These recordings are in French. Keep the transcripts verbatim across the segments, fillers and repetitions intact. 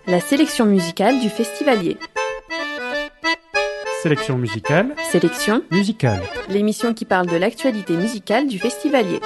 La sélection musicale du Festivalier. Sélection musicale. Sélection musicale. L'émission qui parle de l'actualité musicale du Festivalier.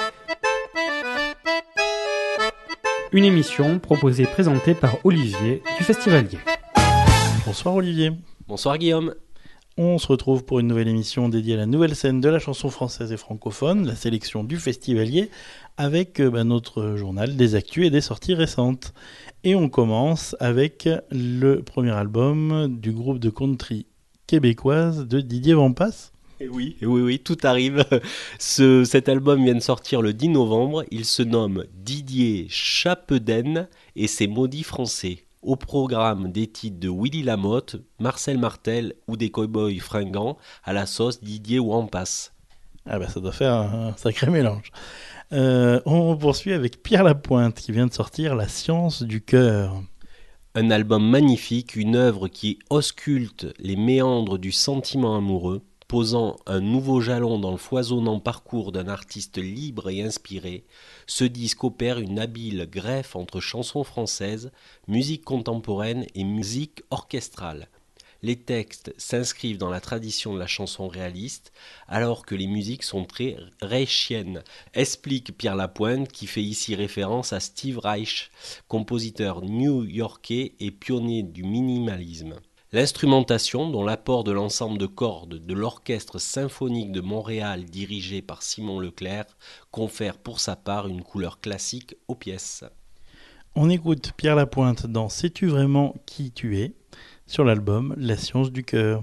Une émission proposée et présentée par Olivier du Festivalier. Bonsoir Olivier. Bonsoir Guillaume. On se retrouve pour une nouvelle émission dédiée à la nouvelle scène de la chanson française et francophone, la sélection du Festivalier, avec euh, bah, notre journal des actus et des sorties récentes. Et on commence avec le premier album du groupe de country québécoise de Didier Vampas. Et oui, oui, oui, tout arrive. Ce, cet album vient de sortir le dix novembre. Il se nomme Didier Chapedène et c'est Maudit Français. Au programme des titres de Willy Lamotte, Marcel Martel ou des Cowboys Fringants à la sauce Didier Vampas. Ah bah ça doit faire un sacré mélange. Euh, on poursuit avec Pierre Lapointe qui vient de sortir La Science du Cœur. Un album magnifique, une œuvre qui ausculte les méandres du sentiment amoureux, posant un nouveau jalon dans le foisonnant parcours d'un artiste libre et inspiré. Ce disque opère une habile greffe entre chansons françaises, musique contemporaine et musique orchestrale. Les textes s'inscrivent dans la tradition de la chanson réaliste, alors que les musiques sont très reichiennes, explique Pierre Lapointe, qui fait ici référence à Steve Reich, compositeur new-yorkais et pionnier du minimalisme. L'instrumentation, dont l'apport de l'ensemble de cordes de l'Orchestre symphonique de Montréal dirigé par Simon Leclerc, confère pour sa part une couleur classique aux pièces. On écoute Pierre Lapointe dans Sais-tu vraiment qui tu es ? Sur l'album La Science du Cœur.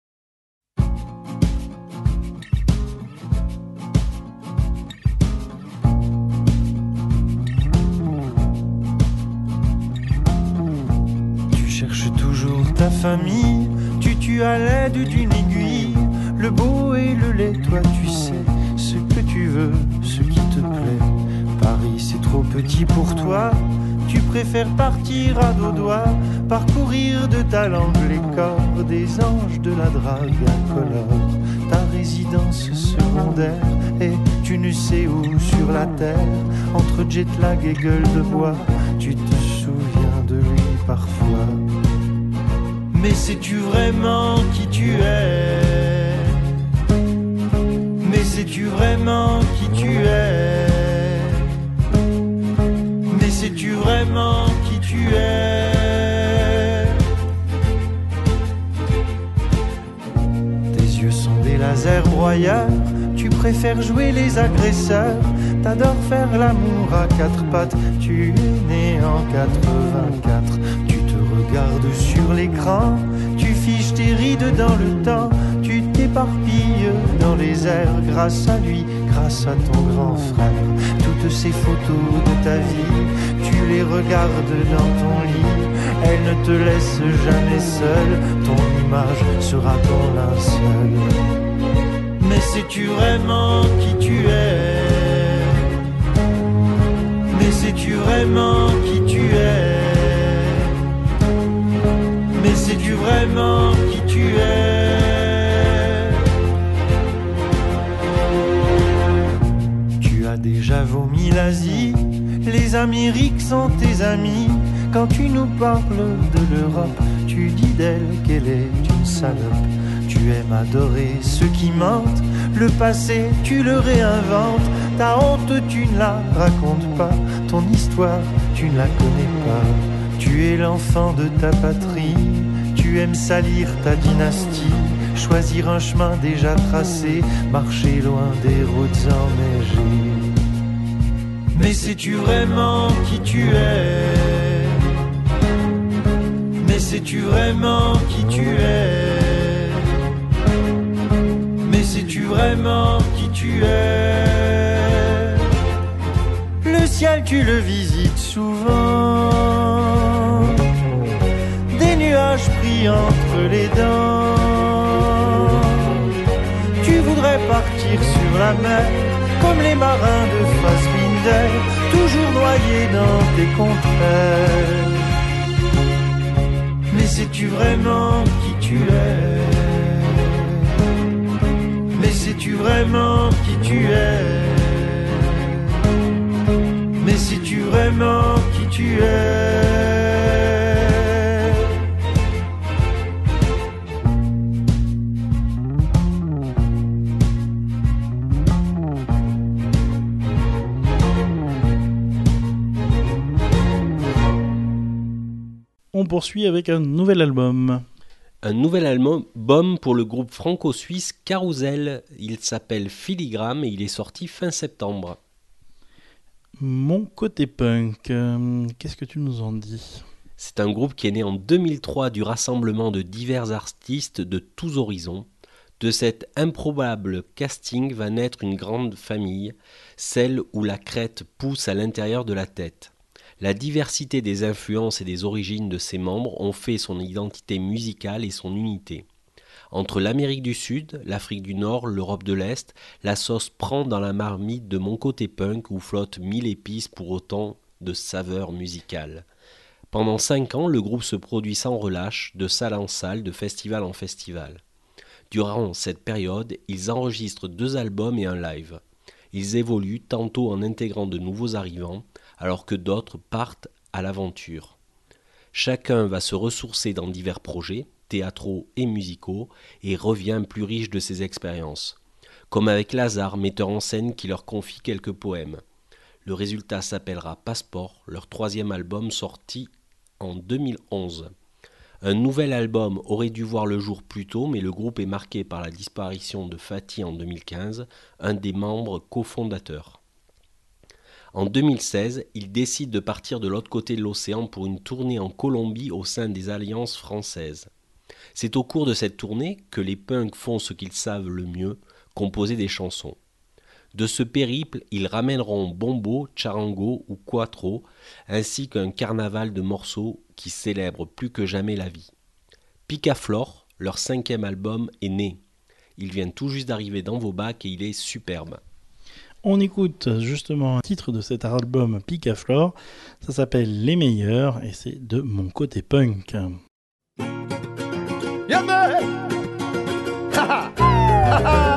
Tu cherches toujours ta famille, tu tues à l'aide d'une aiguille, le beau et le laid, toi tu sais ce que tu veux, ce qui te plaît. Paris c'est trop petit pour toi, tu préfères partir à dos doigts, parcourir de ta langue les corps des anges de la drague incolore. Ta résidence secondaire et tu ne sais où sur la terre, entre jet lag et gueule de bois, tu te souviens de lui parfois. Mais sais-tu vraiment qui tu es ? Mais sais-tu vraiment qui tu es ? Mais sais-tu vraiment qui tu es ? Tes yeux sont des lasers broyeurs, tu préfères jouer les agresseurs, t'adores faire l'amour à quatre pattes, tu es né en quatre-vingt-quatre, tu te regardes sur l'écran, tu fiches tes rides dans le temps, tu t'éparpilles dans les airs grâce à lui, grâce à ton grand frère. Toutes ces photos de ta vie, tu les regardes dans ton lit, elles ne te laissent jamais seul, ton image sera ton linceul. Mais sais-tu vraiment qui tu es ? Mais sais-tu vraiment qui tu es ? Mais sais-tu vraiment qui tu es ? Tu as déjà vomi l'Asie, les Amériques sont tes amis. Quand tu nous parles de l'Europe, tu dis d'elle qu'elle est une salope. Tu aimes adorer ceux qui mentent, le passé tu le réinventes. Ta honte tu ne la racontes pas, ton histoire tu ne la connais pas. Tu es l'enfant de ta patrie, tu aimes salir ta dynastie, choisir un chemin déjà tracé, marcher loin des routes enneigées. Mais sais-tu vraiment qui tu es ? Mais sais-tu vraiment qui tu es ? Mais sais-tu vraiment qui tu es ? Le ciel tu le visites souvent, des nuages pris entre les dents. Tu voudrais partir sur la mer, comme les marins de Fassbinder, toujours noyés dans tes contraires. Mais sais-tu vraiment qui tu es ? Mais sais-tu vraiment qui tu es ? Mais sais-tu vraiment qui tu es ? On poursuit avec un nouvel album. Un nouvel album pour le groupe franco-suisse Carousel. Il s'appelle Filigrane et il est sorti fin septembre. Mon côté punk, euh, qu'est-ce que tu nous en dis ? C'est un groupe qui est né en deux mille trois du rassemblement de divers artistes de tous horizons. De cet improbable casting va naître une grande famille, celle où la crête pousse à l'intérieur de la tête. La diversité des influences et des origines de ses membres ont fait son identité musicale et son unité. Entre l'Amérique du Sud, l'Afrique du Nord, l'Europe de l'Est, la sauce prend dans la marmite de Mon côté punk où flottent mille épices pour autant de saveurs musicales. Pendant cinq ans, le groupe se produit sans relâche, de salle en salle, de festival en festival. Durant cette période, ils enregistrent deux albums et un live. Ils évoluent tantôt en intégrant de nouveaux arrivants, alors que d'autres partent à l'aventure. Chacun va se ressourcer dans divers projets, théâtraux et musicaux, et revient plus riche de ses expériences. Comme avec Lazare, metteur en scène qui leur confie quelques poèmes. Le résultat s'appellera Passeport, leur troisième album sorti en deux mille onze. Un nouvel album aurait dû voir le jour plus tôt, mais le groupe est marqué par la disparition de Fatih en deux mille quinze, un des membres cofondateurs. En deux mille seize, ils décident de partir de l'autre côté de l'océan pour une tournée en Colombie au sein des Alliances françaises. C'est au cours de cette tournée que les punks font ce qu'ils savent le mieux, composer des chansons. De ce périple, ils ramèneront Bombo, Charango ou Quattro, ainsi qu'un carnaval de morceaux qui célèbrent plus que jamais la vie. Picaflor, leur cinquième album, est né. Il vient tout juste d'arriver dans vos bacs et il est superbe. On écoute justement un titre de cet album Picaflor, ça s'appelle Les Meilleurs et c'est de Mon côté punk. Yeah, man. Ha, ha. Ha, ha.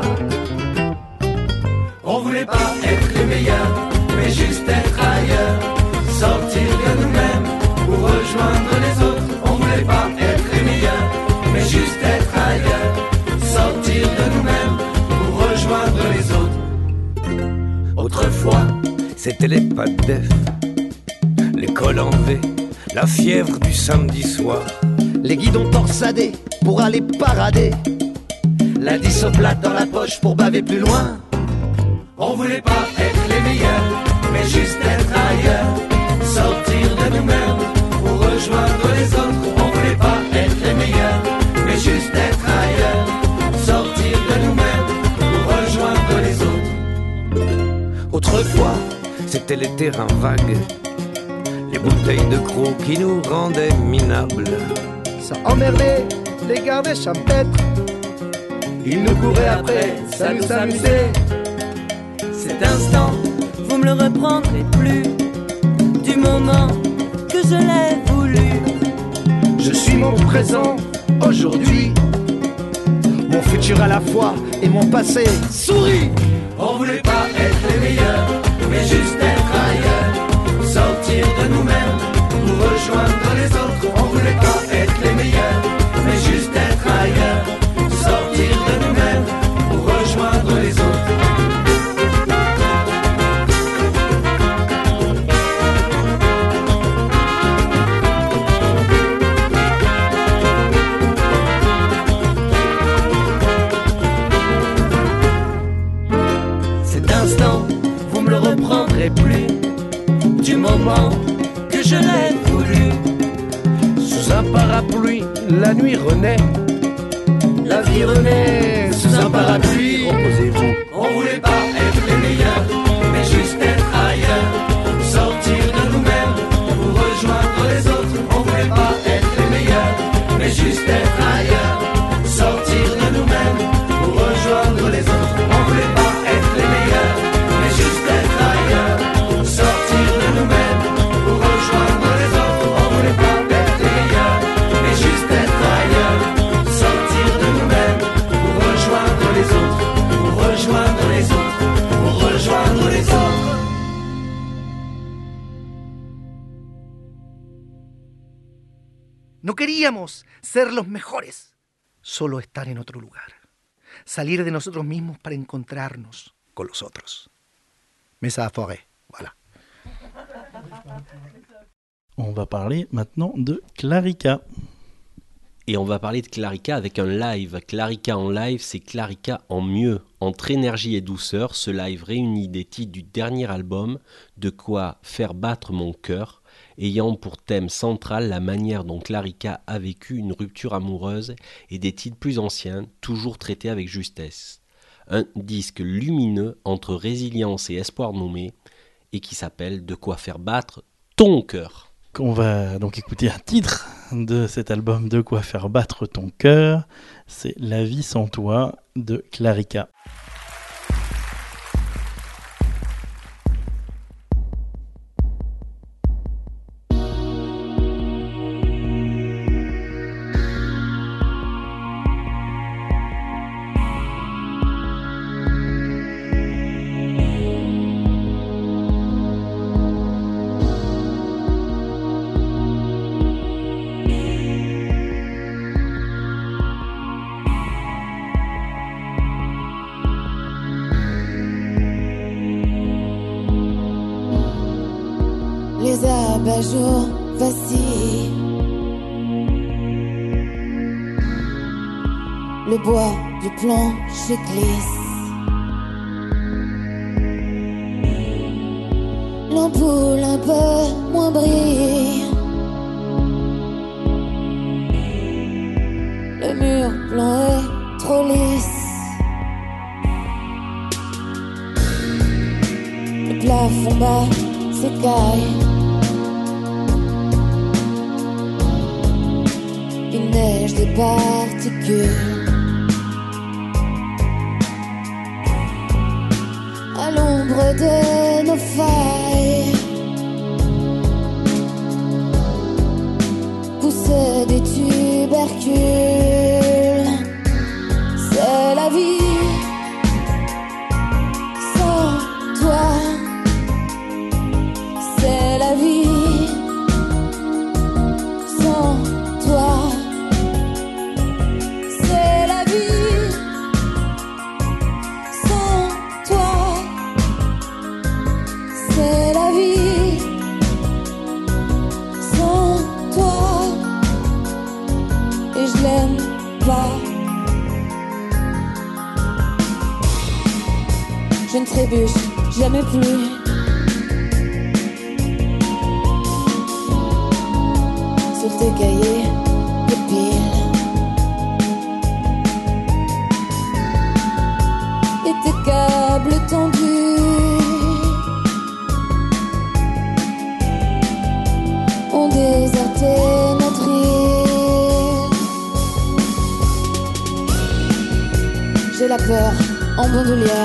On voulait pas être les meilleurs, mais juste être ailleurs, sortir de nous-mêmes pour rejoindre les autres. On voulait pas être les meilleurs, mais juste être ailleurs, sortir de nous-mêmes pour rejoindre les autres. Autrefois, c'était les pas de def, l'école en V, la fièvre du samedi soir, les guidons torsadés pour aller parader, la dissoplate dans la poche pour baver plus loin. On voulait pas être les meilleurs, mais juste être ailleurs, sortir de nous-mêmes pour rejoindre les autres. On voulait pas être les meilleurs, mais juste être ailleurs, sortir de nous-mêmes pour rejoindre les autres. Autrefois, c'était les terrains vagues, les bouteilles de crocs qui nous rendaient minables. Ça emmerdait les gardes champêtres, ils nous couraient après, ça nous amusait. Cet instant, vous me le reprendrez plus, du moment que je l'ai voulu. Je suis mon présent aujourd'hui, mon futur à la fois et mon passé sourit. On voulait pas être les meilleurs, mais juste être ailleurs, sortir de nous-mêmes pour rejoindre les autres. On voulait pas être les meilleurs, mais juste être ailleurs, sortir de nous-mêmes pour rejoindre les autres. Plus du moment que je l'ai voulu. Sous un parapluie, la nuit renaît, la vie renaît. Sous un parapluie, reposez-vous. On voulait pas être les meilleurs, mais juste être ailleurs, sortir de nous-mêmes pour rejoindre les autres. On voulait pas être les meilleurs, mais juste être ailleurs, sortir de nous-mêmes pour rejoindre les autres. On voulait pas être les meilleurs, mais juste être ailleurs, sortir de nous-mêmes pour rejoindre les autres. On voulait pas être les meilleurs, mais juste être ailleurs, sortir de nous-mêmes pour rejoindre les autres, pour rejoindre les autres, pour rejoindre les autres. No queríamos ser los mejores, solo estar en otro lugar, salir de nosotros mismos para encontrarnos con los otros. Mesa Forêt, voilà. On va parler maintenant de Clarica. Et on va parler de Clarica avec un live. Clarica en live, c'est Clarica en mieux. Entre énergie et douceur, ce live réunit des titres du dernier album, De quoi faire battre mon cœur, ayant pour thème central la manière dont Clarica a vécu une rupture amoureuse et des titres plus anciens, toujours traités avec justesse. Un disque lumineux entre résilience et espoir nommé, et qui s'appelle De quoi faire battre ton cœur. On va donc écouter un titre de cet album De quoi faire battre ton cœur. C'est La vie sans toi de Clarica. Les abat-jours vacillent, le bois du plancher glisse, l'ampoule un peu moins brille, le mur blanc est trop lisse, le plafond bas s'écaille. Il neige des particules à l'ombre de nos failles, poussent des tubercules. C'est la vie sans toi, c'est la vie sans toi. Je ne trébuche jamais plus. Sur tes cahiers de piles et tes câbles tendus ont déserté notre île. J'ai la peur en bandoulière.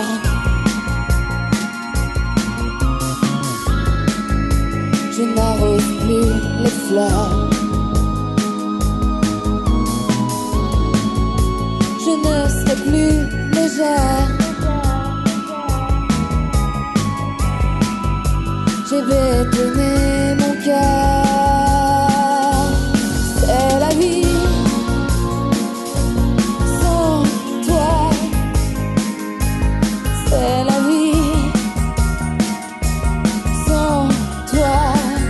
Je n'arrose plus les fleurs. Je ne serai plus légère. J'ai bétonné mon cœur. C'est la vie sans toi. C'est la vie sans toi.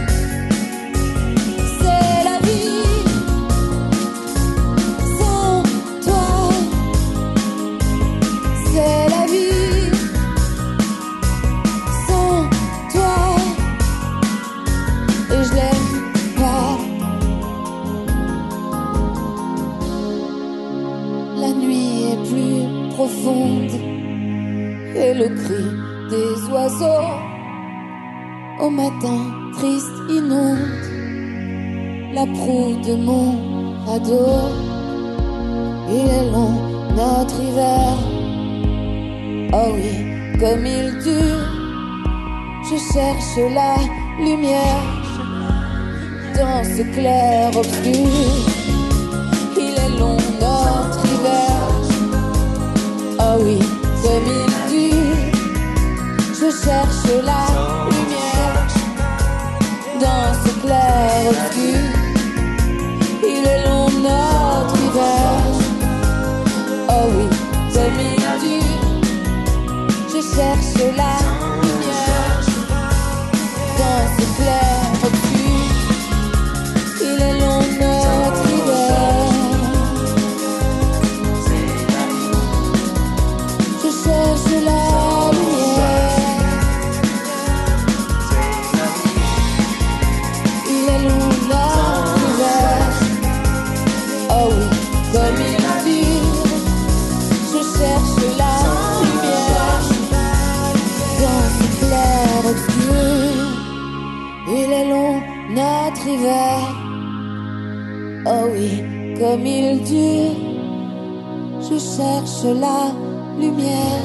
Et le cri des oiseaux au matin triste inonde la proue de mon radeau. Il est long notre hiver, oh oui, comme il dure. Je cherche la lumière dans ce clair obscur. Il est long notre hiver, oh oui, comme il dure. Je cherche la lumière dans ce clair obscur. Il est long notre hiver, oh oui, comme il dure. Je cherche la lumière dans ce clair obscur. nous notre hiver. Oh oui, comme il dure, je cherche la lumière.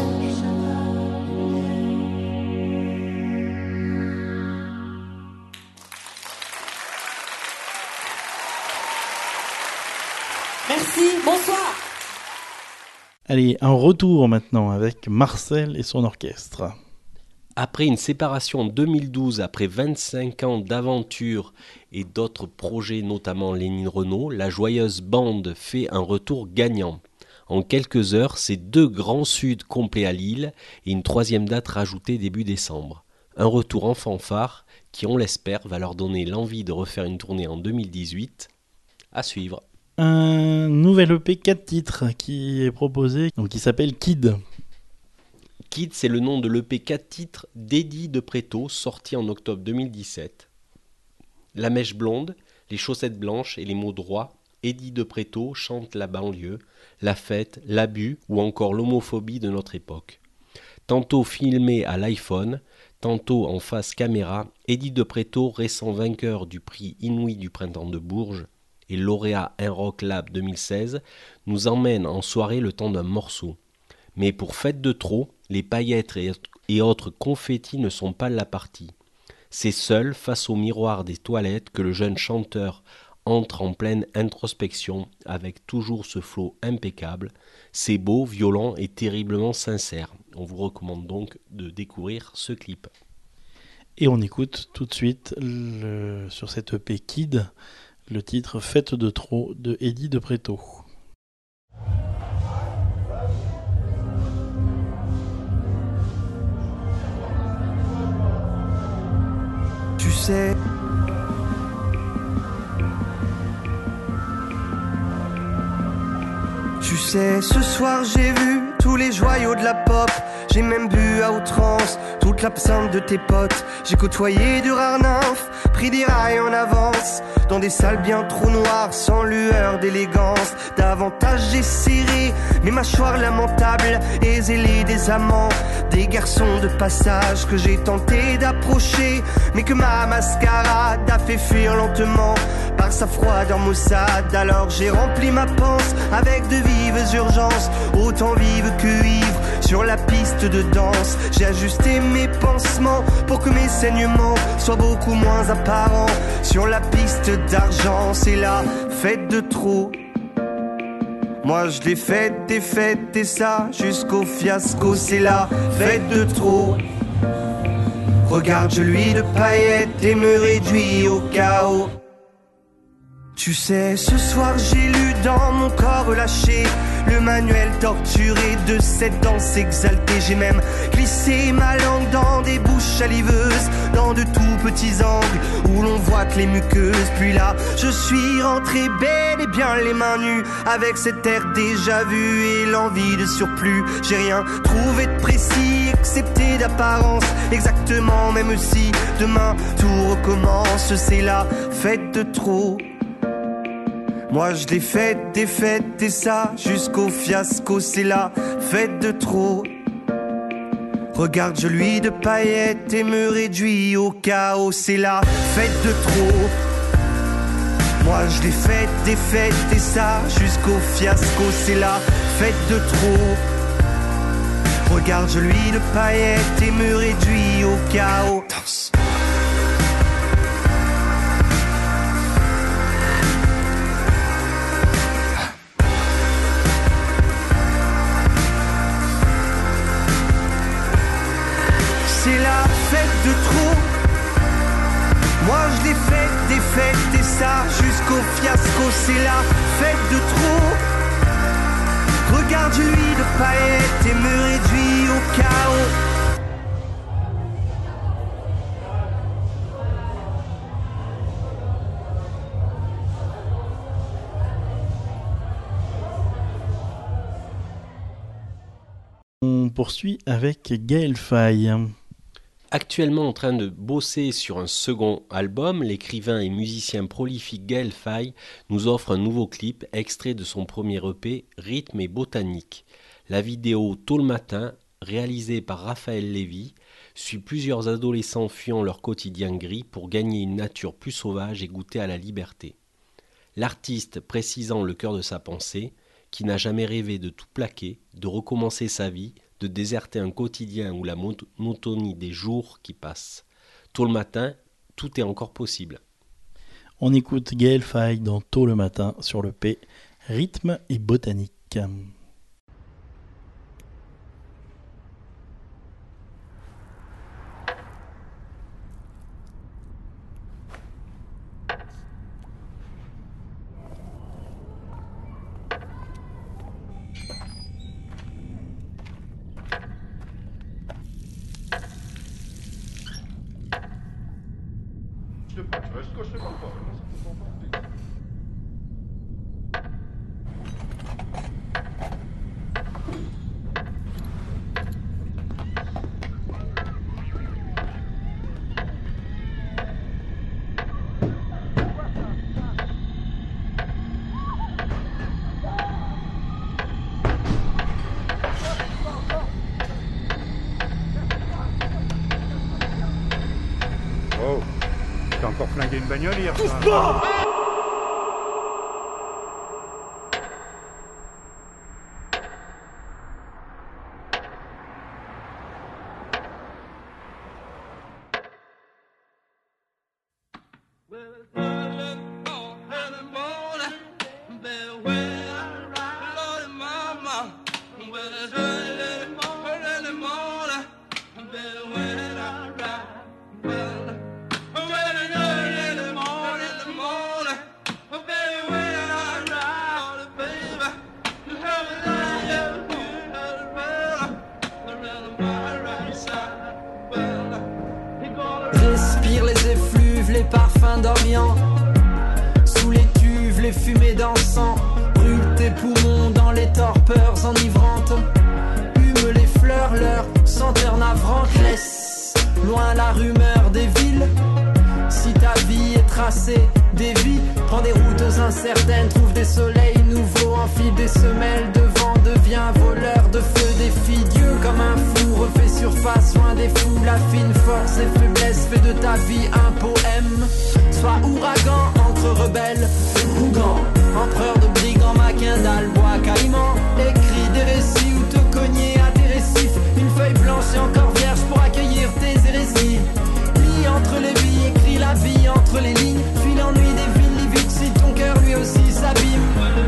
Merci, bonsoir. Allez, un retour maintenant avec Marcel et son orchestre. Après une séparation en deux mille douze, après vingt-cinq ans d'aventure et d'autres projets, notamment Lénine Renault, la joyeuse bande fait un retour gagnant. En quelques heures, c'est deux grands suds complets à Lille et une troisième date rajoutée début décembre. Un retour en fanfare qui, on l'espère, va leur donner l'envie de refaire une tournée en deux mille dix-huit. À suivre. Un nouvel E P quatre titres qui est proposé, donc qui s'appelle Kid. Kid, c'est le nom de l'E P quatre titres d'Eddie de Préto, sorti en octobre deux mille dix-sept. La mèche blonde, les chaussettes blanches et les mots droits, Eddie de Préto chante la banlieue, la fête, l'abus ou encore l'homophobie de notre époque. Tantôt filmé à l'iPhone, tantôt en face caméra, Eddie de Préto, récent vainqueur du prix Inouï du printemps de Bourges et lauréat Rock Lab deux mille seize, nous emmène en soirée le temps d'un morceau. Mais pour Fête de trop, les paillettes et autres confettis ne sont pas la partie. C'est seul, face au miroir des toilettes, que le jeune chanteur entre en pleine introspection avec toujours ce flow impeccable. C'est beau, violent et terriblement sincère. On vous recommande donc de découvrir ce clip. Et on écoute tout de suite le, sur cette E P Kid le titre Fête de trop de Eddie de Préto. Tu sais, tu sais, ce soir j'ai vu tous les joyaux de la pop. J'ai même bu à outrance toute l'absinthe de tes potes. J'ai côtoyé de rares nymphes, pris des rails en avance, dans des salles bien trop noires, sans lueur d'élégance. Davantage j'ai serré mes mâchoires lamentables et zélé des amants, des garçons de passage que j'ai tenté d'approcher, mais que ma mascarade a fait fuir lentement par sa froideur maussade. Alors j'ai rempli ma panse avec de vives urgences, autant vives que ivres, sur la piste de danse. J'ai ajusté mes pansements pour que mes saignements soient beaucoup moins apparents. Sur la piste d'argent, c'est la fête de trop. Moi je l'ai faite et faite et ça jusqu'au fiasco. C'est la fête de trop. Regarde, je lui de paillettes et me réduis au chaos. Tu sais, ce soir j'ai lu dans mon corps relâché le manuel torturé de cette danse exaltée. J'ai même glissé ma langue dans des bouches saliveuses, dans de tout petits angles où l'on voit que les muqueuses. Puis là, je suis rentré bel et bien les mains nues, avec cet air déjà vu et l'envie de surplus. J'ai rien trouvé de précis, excepté d'apparence, exactement, même si demain tout recommence. C'est la fête de trop. Moi je l'ai faite, des fêtes et ça jusqu'au fiasco. C'est la fête de trop. Regarde, je lui de paillettes et me réduis au chaos. C'est la fête de trop. Moi je l'ai faite, des fêtes et ça jusqu'au fiasco. C'est la fête de trop. Regarde, je lui de paillettes et me réduis au chaos. Danse. C'est la fête de trop. Moi je l'ai faite, des fêtes et ça jusqu'au fiasco. C'est la fête de trop. Regarde, je lui de paillettes et me réduis au chaos. On poursuit avec Gaël Faye. Actuellement en train de bosser sur un second album, l'écrivain et musicien prolifique Gaël Faye nous offre un nouveau clip extrait de son premier E P, Rythme et Botanique. La vidéo Tôt le matin, réalisée par Raphaël Lévy, suit plusieurs adolescents fuyant leur quotidien gris pour gagner une nature plus sauvage et goûter à la liberté. L'artiste précisant le cœur de sa pensée, qui n'a jamais rêvé de tout plaquer, de recommencer sa vie, de déserter un quotidien ou la monotonie des jours qui passent. Tôt le matin, tout est encore possible. On écoute Gaël Faye dans Tôt le matin sur le P, rythme et botanique. Oh, t'as encore flingué une bagnole hier soir. Respire les effluves, les parfums d'Orient. Sous les cuves, les fumées d'encens. Brûle tes poumons dans les torpeurs enivrantes. Hume les fleurs, leur senteur navrante. Laisse loin la rumeur des villes. Si ta vie est tracée, dévie. Prends des routes incertaines, trouve des soleils nouveaux. Enfile des semelles de vent, deviens voleur de feu. Défie Dieu comme un fou, refait surface loin des fous. La fine force et faiblesse fait de ta vie un poème. Sois ouragan, encre rebelle, bougan, empereur de brigands, Maquindal, bois caïman. Écris des récits ou te cogner à tes récifs. Une feuille blanche et encore vierge pour accueillir tes hérésies. Lis entre les billes, écris la vie entre les lignes. Fuis l'ennui des villes, lis vite si ton cœur lui aussi s'abîme.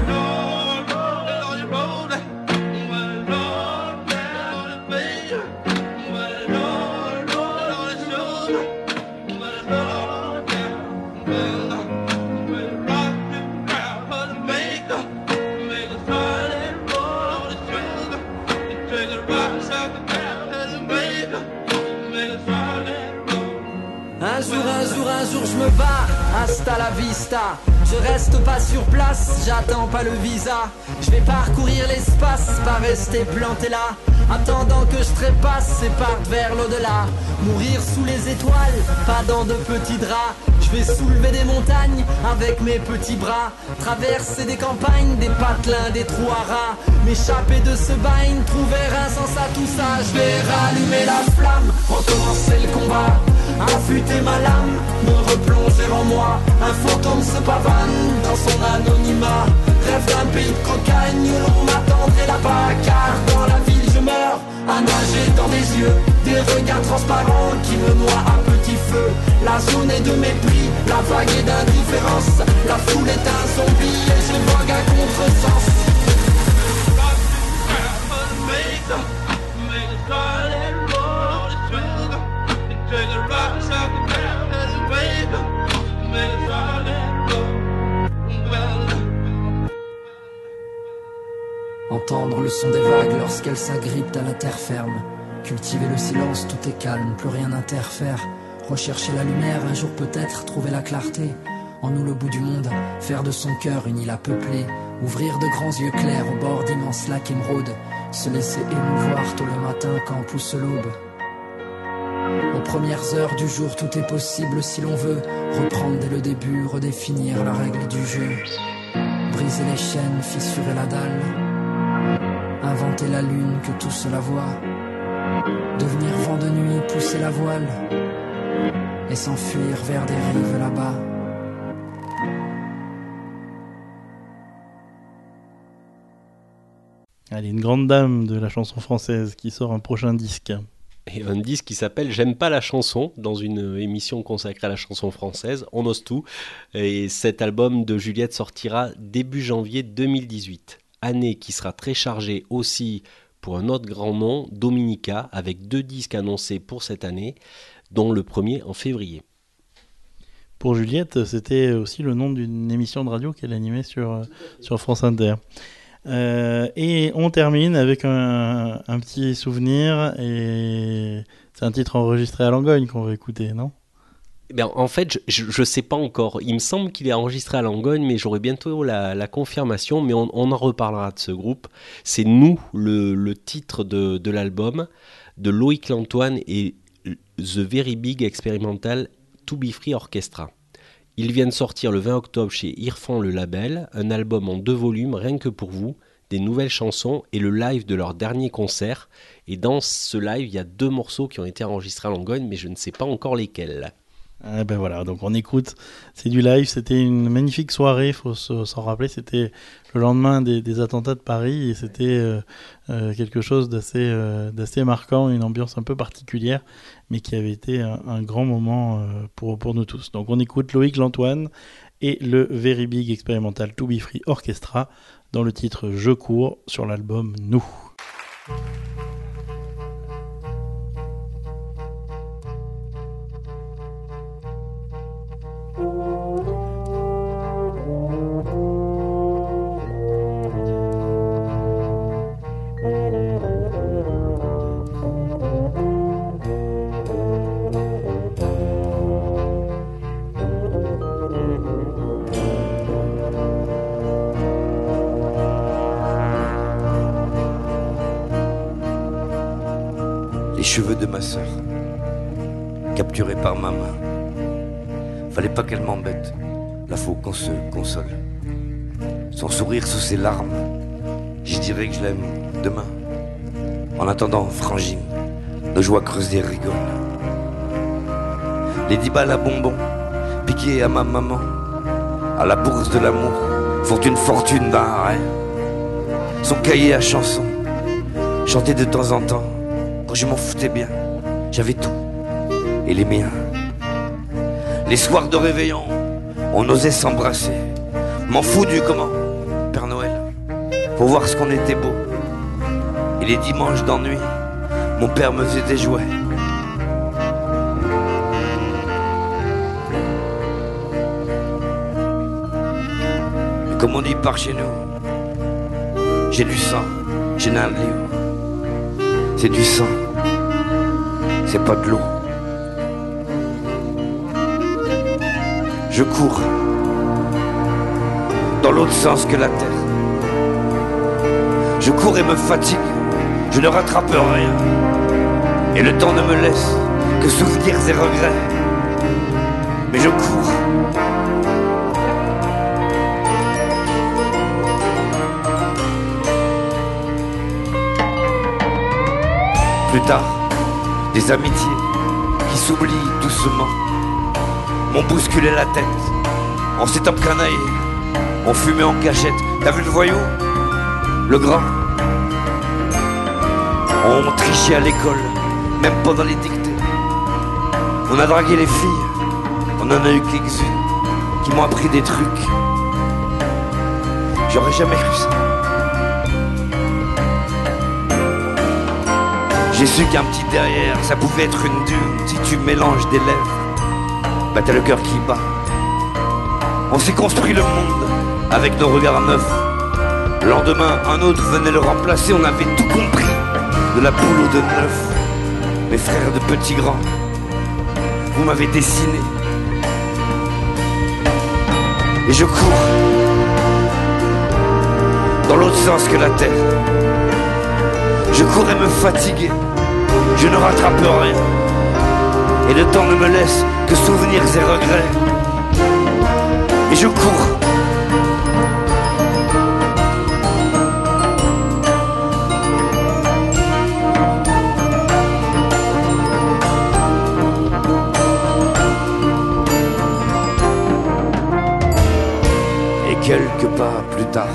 Un jour, un jour, un jour je me bats, hasta la vista. Je reste pas sur place, j'attends pas le visa. Je vais parcourir l'espace, pas rester planté là. Attendant que je trépasse et parte vers l'au-delà. Mourir sous les étoiles, pas dans de petits draps. Je vais soulever des montagnes avec mes petits bras. Traverser des campagnes, des patelins, des trous à rats. M'échapper de ce bagne, trouver un sens à tout ça. Je vais rallumer la flamme, recommencer le combat. Affûter ma lame, me replonger en moi. Un fantôme se pavane dans son anonymat. Rêve d'un pays de cocagne où l'on m'attendrait là-bas. Car dans la ville je meurs, à nager dans des yeux. Des regards transparents qui me noient à petit feu. La zone est de mépris, la vague est d'indifférence. La foule est un zombie et je vogue à contresens. Entendre le son des vagues lorsqu'elles s'agrippent à la terre ferme. Cultiver le silence, tout est calme, plus rien n'interfère. Rechercher la lumière, un jour peut-être trouver la clarté. En nous le bout du monde, faire de son cœur une île à peupler. Ouvrir de grands yeux clairs au bord d'immenses lacs émeraudes. Se laisser émouvoir tôt le matin quand pousse l'aube. Aux premières heures du jour, tout est possible si l'on veut. Reprendre dès le début, redéfinir la règle du jeu. Briser les chaînes, fissurer la dalle. Inventer la lune que tout cela voit. Devenir vent vent de nuit pousser la voile et s'enfuir vers des rives là-bas. Allez, une grande dame de la chanson française qui sort un prochain disque. Et un disque qui s'appelle J'aime pas la chanson, dans une émission consacrée à la chanson française, on ose tout. Et cet album de Juliette sortira début janvier deux mille dix-huit. Année qui sera très chargée aussi pour un autre grand nom, Dominica, avec deux disques annoncés pour cette année, dont le premier en février. Pour Juliette, c'était aussi le nom d'une émission de radio qu'elle animait sur, sur France Inter. Euh, et on termine avec un, un petit souvenir, et c'est un titre enregistré à Langogne qu'on va écouter, non ? Eh bien, en fait, je ne sais pas encore. Il me semble qu'il est enregistré à Langogne, mais j'aurai bientôt la, la confirmation, mais on, on en reparlera de ce groupe. C'est Nous, le, le titre de, de l'album, de Loïc Lantoine et The Very Big Experimental To Be Free Orchestra. Ils viennent sortir le vingt octobre chez Irfan le label, un album en deux volumes, rien que pour vous, des nouvelles chansons et le live de leur dernier concert. Et dans ce live, il y a deux morceaux qui ont été enregistrés à Langogne, mais je ne sais pas encore lesquels. Ah ben voilà, donc on écoute, c'est du live, c'était une magnifique soirée, il faut se, s'en rappeler, c'était le lendemain des, des attentats de Paris, et c'était euh, euh, quelque chose d'assez, euh, d'assez marquant, une ambiance un peu particulière, mais qui avait été un, un grand moment euh, pour, pour nous tous. Donc on écoute Loïc Lantoine et le Very Big Experimental To Be Free Orchestra dans le titre Je cours sur l'album Nous. Cheveux de ma sœur, capturés par ma main. Fallait pas qu'elle m'embête, là faut qu'on se console. Son sourire sous ses larmes, j'y dirais que je l'aime demain. En attendant, frangine, nos joies creusées rigolent. Les dix balles à bonbons, piquées à ma maman, à la bourse de l'amour, font une fortune d'un arrêt. Son cahier à chansons, chanté de temps en temps. Je m'en foutais bien, j'avais tout, et les miens. Les soirs de réveillon, on osait s'embrasser. M'en fous du comment, Père Noël, pour voir ce qu'on était beau. Et les dimanches d'ennui, mon père me faisait des jouets. Et comme on dit par chez nous, j'ai du sang, j'ai un livre. C'est du sang, c'est pas de l'eau. Je cours dans l'autre sens que la terre. Je cours et me fatigue, je ne rattrape rien. Et le temps ne me laisse que souvenirs et regrets. Mais je cours. Plus tard, des amitiés qui s'oublient doucement m'ont bousculé la tête. On s'est encanaillé, on fumait en cachette. T'as vu le voyou, le grand? On trichait à l'école, même pendant les dictées. On a dragué les filles, on en a eu quelques-unes qui m'ont appris des trucs. J'aurais jamais cru ça. J'ai su qu'un petit derrière, ça pouvait être une dune. Si tu mélanges des lèvres, bah t'as le cœur qui bat. On s'est construit le monde avec nos regards neufs. Le lendemain, un autre venait le remplacer. On avait tout compris, de la poule au de neuf. Mes frères de petits grands, vous m'avez dessiné. Et je cours dans l'autre sens que la terre. Je cours et me fatiguer, je ne rattrape rien. Et le temps ne me laisse que souvenirs et regrets. Et je cours. quelques pas plus tard,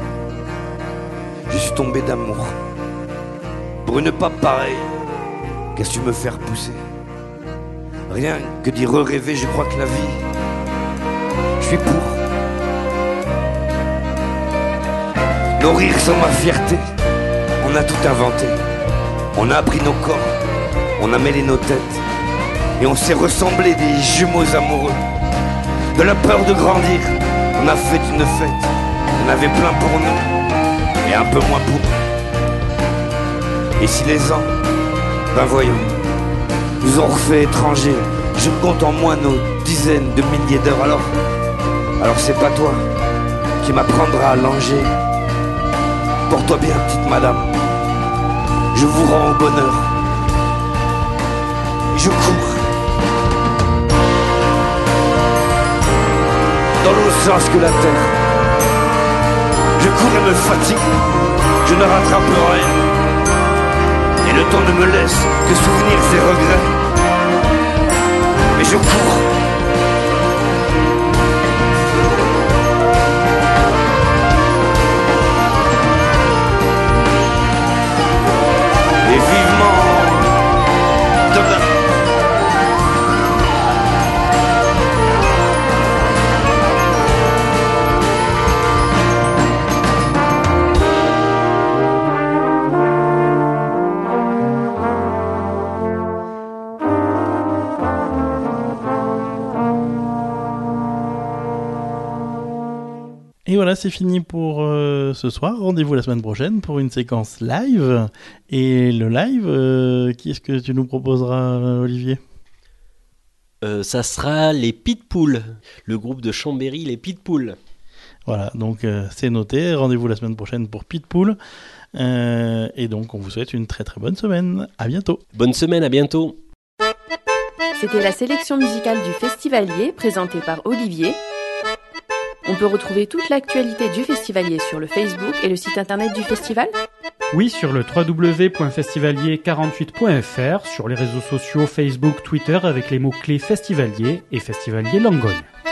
je suis tombé d'amour. Pour une pas pareille, qu'as-tu me faire pousser? Rien que d'y re-rêver, je crois que la vie, je suis pour. Nourrir sans ma fierté, on a tout inventé. On a appris nos corps, on a mêlé nos têtes, et on s'est ressemblé des jumeaux amoureux. De la peur de grandir, on a fait une fête. On avait plein pour nous, et un peu moins pour eux. Et si les ans, ben voyons, nous ont refait étrangers, je compte en moins nos dizaines de milliers d'heures. Alors, alors c'est pas toi qui m'apprendra à langer. Porte-toi bien, petite madame, je vous rends au bonheur. Et je cours dans l'autre sens que la terre. Je cours et me fatigue, je ne rattrape rien. Et le temps ne me laisse que souvenirs et regrets. Mais je cours. Et vivement demain. Et voilà, c'est fini pour euh, ce soir. Rendez-vous la semaine prochaine pour une séquence live. Et le live, euh, qui est-ce que tu nous proposeras, Olivier ? euh, Ça sera les Pitbull, le groupe de Chambéry, les Pitbull. Voilà, donc euh, c'est noté. Rendez-vous la semaine prochaine pour Pitbull. Euh, et donc, on vous souhaite une très très bonne semaine. À bientôt. Bonne semaine, à bientôt. C'était la sélection musicale du Festivalier, présentée par Olivier. On peut retrouver toute l'actualité du Festivalier sur le Facebook et le site internet du festival. Oui, sur le w w w point festivalier quarante-huit point f r, sur les réseaux sociaux Facebook, Twitter avec les mots-clés Festivalier et Festivalier Langogne.